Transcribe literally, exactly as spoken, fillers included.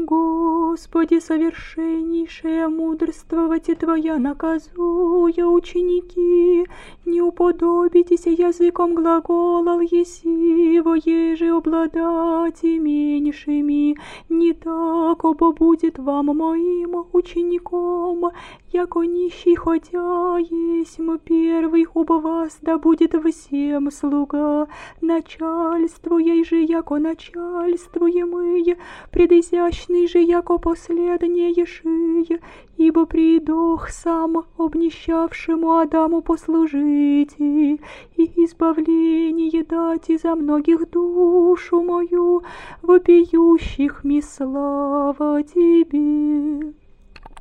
Господи, совершеннейшее мудрствовать Твоя наказуя, ученики, не уподобитесь языком глаголал еси, еже обладать меньшими, не так обо будет вам моим учеником, яко нищий хотя есмь первый оба вас, да будет всем слуга, начальствуй же, яко начальствуемый, предизящный же, яко последнейший, ибо придох сам обнищавшему Адаму послужить, и избавление дать за многих душу мою, вопиющих ми слава Тебе.